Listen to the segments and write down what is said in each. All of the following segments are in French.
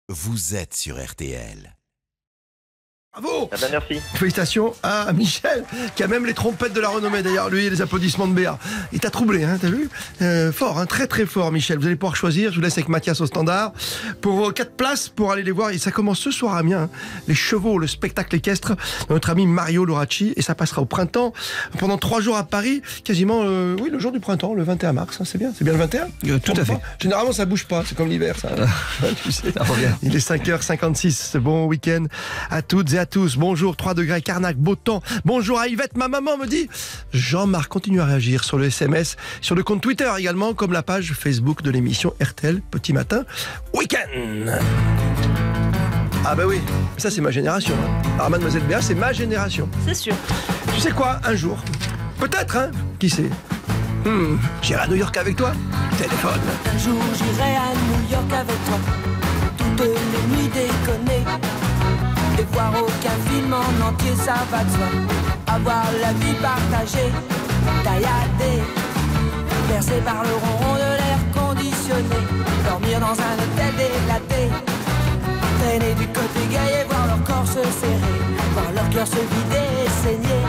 vous êtes sur RTL. Bravo! Ah ben merci. Félicitations à Michel, qui a même les trompettes de la renommée d'ailleurs, lui, et les applaudissements de Béa. Il t'a troublé, hein, t'as vu? Fort, hein, très très fort, Michel. Vous allez pouvoir choisir, je vous laisse avec Mathias au standard, pour 4 places pour aller les voir. Et ça commence ce soir à Amiens, hein. Les chevaux, le spectacle équestre de notre ami Mario Loracci, et ça passera au printemps, pendant 3 jours à Paris, quasiment, oui, le jour du printemps, le 21 mars, hein, c'est bien le 21? Tout à fait. Généralement, ça bouge pas, c'est comme l'hiver, ça. Tu sais. Ça revient. Il est 5h56, bon week-end à toutes et à tous. Bonjour, 3 degrés, Carnac, beau temps. Bonjour à Yvette, ma maman me dit. Jean-Marc continue à réagir sur le SMS, sur le compte Twitter également, comme la page Facebook de l'émission RTL Petit Matin Week-end. Ah bah oui, ça c'est ma génération. Hein. Alors Mademoiselle Béa, c'est ma génération. C'est sûr. Tu sais quoi, un jour, peut-être, hein, qui sait, j'irai à New York avec toi. Téléphone. Un jour j'irai à New York avec toi, toutes les nuits déconner, et voir aucun film en entier, ça va de soi. Avoir la vie partagée, tailladée, bercée par le ronron de l'air conditionné, dormir dans un hôtel délaté, traîner du côté gay et voir leur corps se serrer, voir leur cœur se vider et saigner.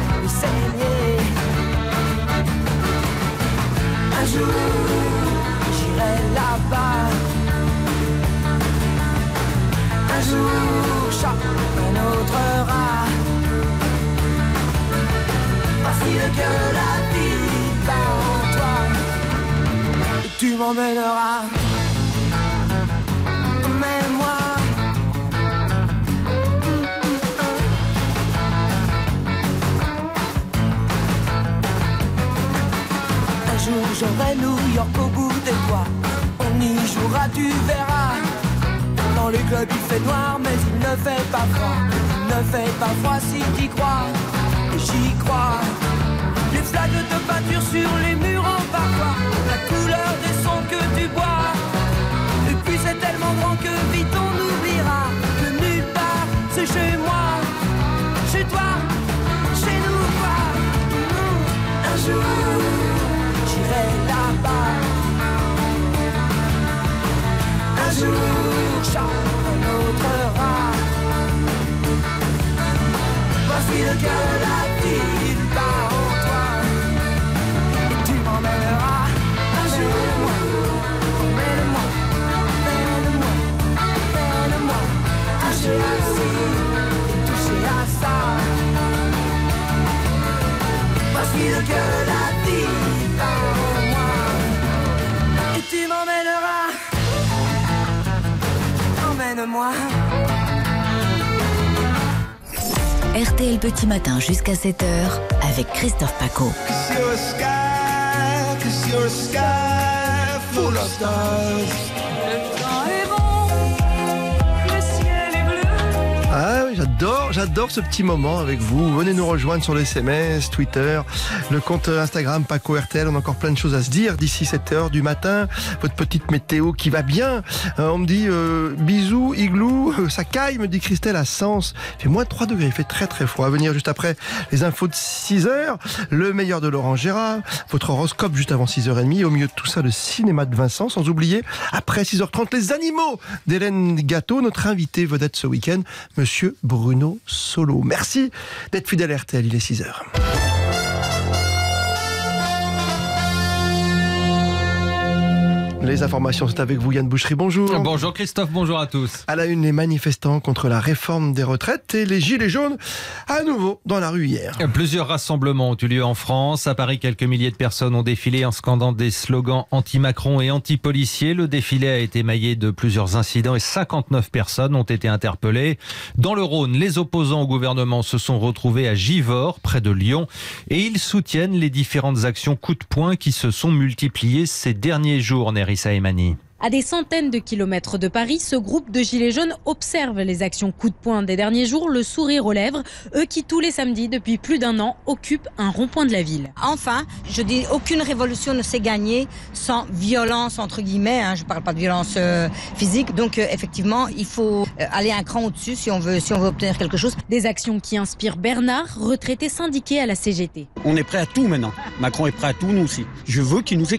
Un jour, j'irai là-bas. Un jour, chaque un autre rat. Facile que la vie bat en toi, et tu m'emmèneras. Mais moi, un jour j'aurai New York au bout des doigts. On y jouera, tu verras. Dans les clubs il fait noir mais il ne fait pas froid. Il ne fait pas froid si t'y crois. Et j'y crois. Les flaques de peinture sur les murs en parfois la couleur des sons que tu bois. Et puis c'est tellement grand que vite on oubliera que nulle part c'est chez moi, chez toi, chez nous quoi. Un jour j'irai là-bas. Un jour chaque un autre rat. Voici le cœur de la ville bat en toi, et tu m'emmèneras. Un jour, emmène-moi, emmène-moi, emmène-moi, toucher à ci et toucher à ça. Voici le cœur de la ville bat en moi, et tu m'emmèneras. Emmène-moi. RTL Petit Matin jusqu'à 7h avec Christophe Paco. Ah oui, j'adore ce petit moment avec vous. Venez nous rejoindre sur le SMS, Twitter, le compte Instagram Paco RTL. On a encore plein de choses à se dire d'ici 7h du matin. Votre petite météo qui va bien. On me dit bisous, igloo, ça caille, me dit Christelle à Sens. Il fait moins de 3 degrés, il fait très très froid. À venir juste après les infos de 6h, le meilleur de Laurent Gérard, votre horoscope juste avant 6h30. Au milieu de tout ça, le cinéma de Vincent, sans oublier après 6h30 les animaux d'Hélène Gâteau, notre invité vedette ce week-end, Monsieur Bruno Solo. Merci d'être fidèle à RTL, il est 6h. Les informations sont avec vous, Yann Boucherie, bonjour. Bonjour Christophe, bonjour à tous. À la une, les manifestants contre la réforme des retraites et les gilets jaunes à nouveau dans la rue hier. Plusieurs rassemblements ont eu lieu en France. À Paris, quelques milliers de personnes ont défilé en scandant des slogans anti-Macron et anti-policiers. Le défilé a été émaillé de plusieurs incidents et 59 personnes ont été interpellées. Dans le Rhône, les opposants au gouvernement se sont retrouvés à Givors, près de Lyon, et ils soutiennent les différentes actions coup de poing qui se sont multipliées ces derniers jours, Nerissa Emani. À des centaines de kilomètres de Paris, ce groupe de gilets jaunes observe les actions coup de poing des derniers jours, le sourire aux lèvres. Eux qui, tous les samedis, depuis plus d'1 an, occupent un rond-point de la ville. Enfin, je dis, aucune révolution ne s'est gagnée sans violence, entre guillemets. Je ne parle pas de violence physique. Donc, effectivement, il faut aller un cran au-dessus si on veut obtenir quelque chose. Des actions qui inspirent Bernard, retraité syndiqué à la CGT. On est prêt à tout maintenant. Macron est prêt à tout, nous aussi. Je veux qu'il nous écoute.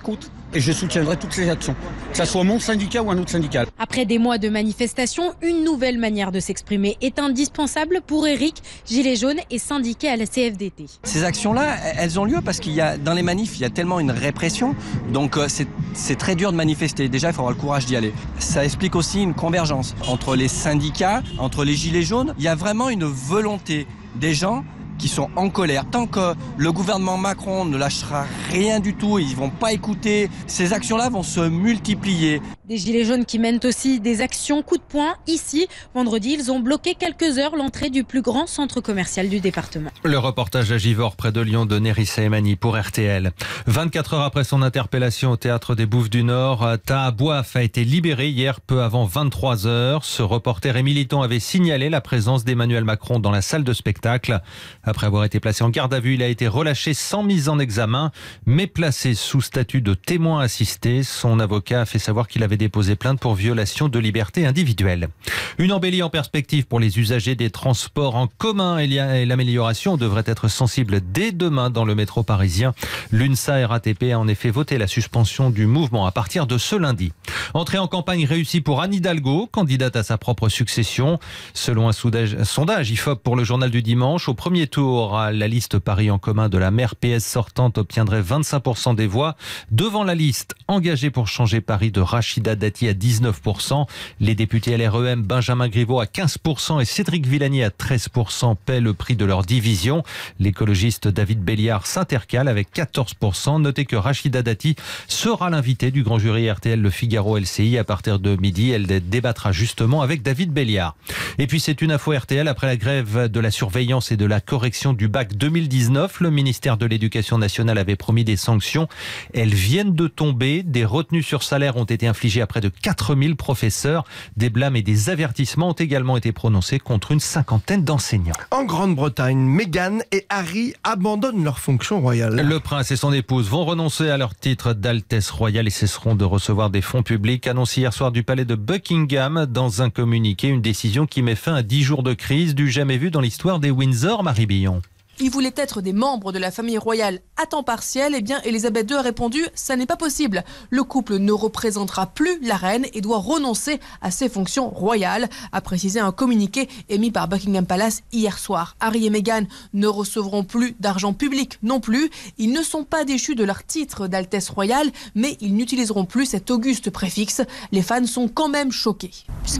et je soutiendrai toutes les actions, que ce soit mon syndicat ou un autre syndicat. Après des mois de manifestations, une nouvelle manière de s'exprimer est indispensable pour Eric, gilet jaune et syndiqué à la CFDT. Ces actions-là, elles ont lieu parce qu'il y a, dans les manifs, il y a tellement une répression, donc c'est très dur de manifester. Déjà, il faut avoir le courage d'y aller. Ça explique aussi une convergence entre les syndicats, entre les gilets jaunes. Il y a vraiment une volonté des gens qui sont en colère. Tant que le gouvernement Macron ne lâchera rien du tout, ils vont pas écouter, ces actions-là vont se multiplier. Des gilets jaunes qui mènent aussi des actions coup de poing. Ici, vendredi, ils ont bloqué quelques heures l'entrée du plus grand centre commercial du département. Le reportage à Givors, près de Lyon, de Nérissa Emani pour RTL. 24 heures après son interpellation au théâtre des Bouffes du Nord, Taha Bouaf a été libéré hier peu avant 23 heures. Ce reporter et militant avait signalé la présence d'Emmanuel Macron dans la salle de spectacle. Après avoir été placé en garde à vue, il a été relâché sans mise en examen, mais placé sous statut de témoin assisté. Son avocat a fait savoir qu'il avait déposé plainte pour violation de liberté individuelle. Une embellie en perspective pour les usagers des transports en commun et l'amélioration devrait être sensible dès demain dans le métro parisien. L'UNSA RATP a en effet voté la suspension du mouvement à partir de ce lundi. Entrée en campagne réussie pour Anne Hidalgo, candidate à sa propre succession. Selon un sondage IFOP pour le journal du dimanche, au premier tour, la liste Paris en commun de la maire PS sortante obtiendrait 25% des voix. Devant la liste engagée pour changer Paris de Rachida Dati à 19%. Les députés LREM Benjamin Griveaux à 15% et Cédric Villani à 13% paient le prix de leur division. L'écologiste David Béliard s'intercale avec 14%. Notez que Rachida Dati sera l'invitée du grand jury RTL Le Figaro LCI à partir de midi. Elle débattra justement avec David Béliard. Et puis c'est une info RTL après la grève de la surveillance et de la correction du bac 2019. Le ministère de l'Éducation nationale avait promis des sanctions. Elles viennent de tomber. Des retenues sur salaire ont été infligées à près de 4000 professeurs. Des blâmes et des avertissements ont également été prononcés contre une cinquantaine d'enseignants. En Grande-Bretagne, Meghan et Harry abandonnent leurs fonctions royales. Le prince et son épouse vont renoncer à leur titre d'Altesse royale et cesseront de recevoir des fonds publics. Annoncé hier soir du palais de Buckingham dans un communiqué. Une décision qui met fin à 10 jours de crise du jamais vu dans l'histoire des Windsor. Marie Billon. Ils voulaient être des membres de la famille royale à temps partiel. Eh bien, Elisabeth II a répondu « ça n'est pas possible ». Le couple ne représentera plus la reine et doit renoncer à ses fonctions royales, a précisé un communiqué émis par Buckingham Palace hier soir. Harry et Meghan ne recevront plus d'argent public non plus. Ils ne sont pas déchus de leur titre d'Altesse royale, mais ils n'utiliseront plus cet auguste préfixe. Les fans sont quand même choqués.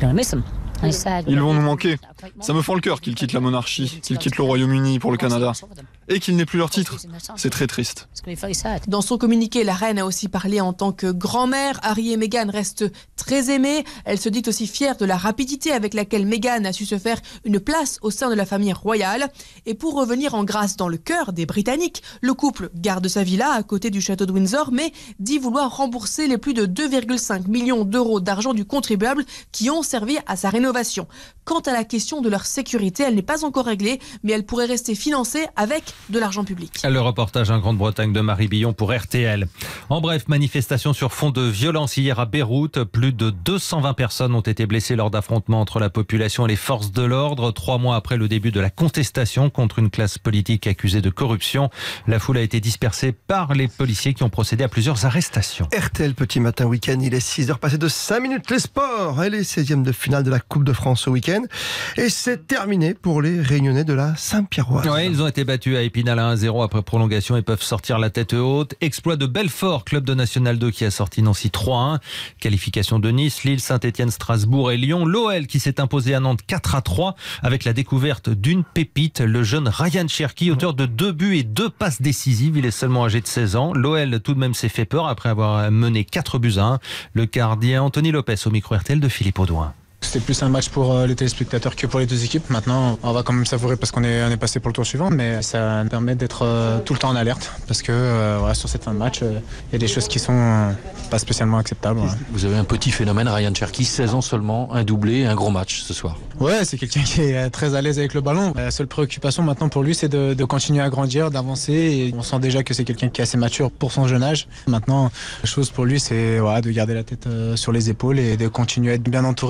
Ils vont nous manquer. Ça me fend le cœur qu'ils quittent la monarchie, qu'ils quittent le Royaume-Uni pour le Canada. Et qu'ils n'aient plus leur titre. C'est très triste. Dans son communiqué, la reine a aussi parlé en tant que grand-mère. Harry et Meghan restent très aimés. Elle se dit aussi fière de la rapidité avec laquelle Meghan a su se faire une place au sein de la famille royale. Et pour revenir en grâce dans le cœur des Britanniques, le couple garde sa villa à côté du château de Windsor, mais dit vouloir rembourser les plus de 2,5 millions d'euros d'argent du contribuable qui ont servi à sa rénovation. Quant à la question de leur sécurité, elle n'est pas encore réglée, mais elle pourrait rester financée avec de l'argent public. Le reportage en Grande-Bretagne de Marie Billon pour RTL. En bref, manifestation sur fond de violence hier à Beyrouth. Plus de 220 personnes ont été blessées lors d'affrontements entre la population et les forces de l'ordre. 3 mois après le début de la contestation contre une classe politique accusée de corruption, la foule a été dispersée par les policiers qui ont procédé à plusieurs arrestations. RTL Petit Matin Week-end, il est 6h passé de 5 minutes. Les sports et les 16e de finale de la Coupe de France ce week-end. Et c'est terminé pour les Réunionnais de la Saint-Pierroise. Ouais, ils ont été battus à Épinal à 1-0 après prolongation et peuvent sortir la tête haute. Exploit de Belfort, club de National 2 qui a sorti Nancy 3-1. Qualification de Nice, Lille, Saint-Etienne, Strasbourg et Lyon. L'OL qui s'est imposé à Nantes 4-3 avec la découverte d'une pépite, le jeune Ryan Cherki, auteur de 2 buts et 2 passes décisives. Il est seulement âgé de 16 ans. L'OL tout de même s'est fait peur après avoir mené 4-1. Le gardien Anthony Lopez au micro RTL de Philippe Audouin. C'était plus un match pour les téléspectateurs que pour les deux équipes. Maintenant, on va quand même savourer parce qu'on est passé pour le tour suivant, mais ça nous permet d'être tout le temps en alerte parce que voilà, sur cette fin de match, il y a des choses qui sont pas spécialement acceptables. Ouais. Vous avez un petit phénomène, Ryan Cherki, 16 ans seulement, un doublé, un gros match ce soir. Ouais, c'est quelqu'un qui est très à l'aise avec le ballon. La seule préoccupation maintenant pour lui, c'est de continuer à grandir, d'avancer. Et on sent déjà que c'est quelqu'un qui est assez mature pour son jeune âge. Maintenant, la chose pour lui, c'est de garder la tête sur les épaules et de continuer à être bien entouré dans sa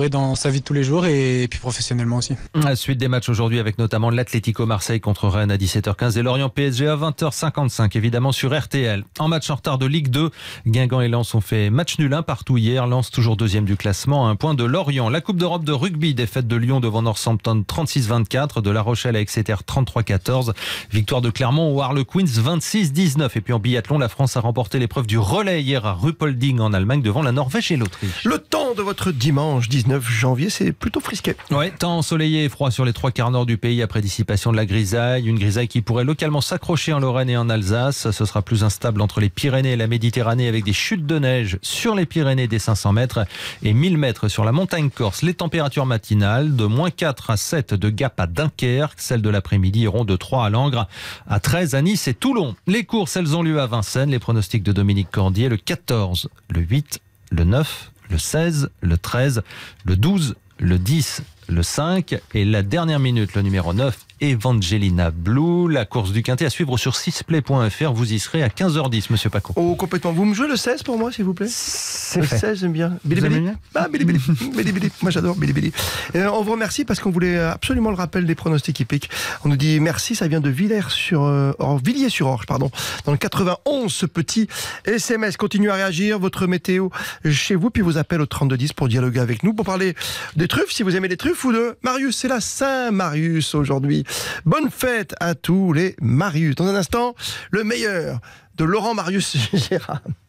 la vie de tous les jours et puis professionnellement aussi. La suite des matchs aujourd'hui avec notamment l'Atlético Marseille contre Rennes à 17h15 et Lorient PSG à 20h55 évidemment sur RTL. En match en retard de Ligue 2, Guingamp et Lens ont fait match nul 1 partout hier. Lens toujours deuxième du classement à 1 point de Lorient. La Coupe d'Europe de rugby, défaite de Lyon devant Northampton 36-24, de La Rochelle à Exeter 33-14, victoire de Clermont aux Harlequins 26-19. Et puis en biathlon, la France a remporté l'épreuve du relais hier à Ruppolding en Allemagne devant la Norvège et l'Autriche. Le temps de votre dimanche 19 janvier, c'est plutôt frisquet. Ouais, temps ensoleillé et froid sur les 3/4 nord du pays après dissipation de la grisaille. Une grisaille qui pourrait localement s'accrocher en Lorraine et en Alsace. Ce sera plus instable entre les Pyrénées et la Méditerranée avec des chutes de neige sur les Pyrénées des 500 mètres et 1000 mètres sur la montagne corse. Les températures matinales de -4 à 7 de Gap à Dunkerque. Celles de l'après-midi iront de 3 à Langres, à 13 à Nice et Toulon. Les courses, elles ont lieu à Vincennes. Les pronostics de Dominique Cordier, le 14, le 8, le 9, le 16, le 13, le 12, le 10, le 5 et la dernière minute, le numéro 9, Evangelina Blue. La course du Quintet à suivre sur 6play.fr. Vous y serez à 15h10, monsieur Paco. Oh, complètement. Vous me jouez le 16 pour moi, s'il vous plaît? C'est le fait. 16, j'aime bien. Bili Bili. Ah, Bili Bili. Bili Bili. Moi, j'adore Bili Bili. On vous remercie parce qu'on voulait absolument le rappel des pronostics hippiques. On nous dit merci, ça vient de Villiers-sur-Orge, pardon. Dans le 91, ce petit SMS. Continuez à réagir, votre météo chez vous, puis vos appels au 3210 pour dialoguer avec nous, pour parler des truffes, si vous aimez les truffes, ou de Marius. C'est la Saint-Marius aujourd'hui. Bonne fête à tous les Marius. Dans un instant, le meilleur de Laurent Marius Gérard.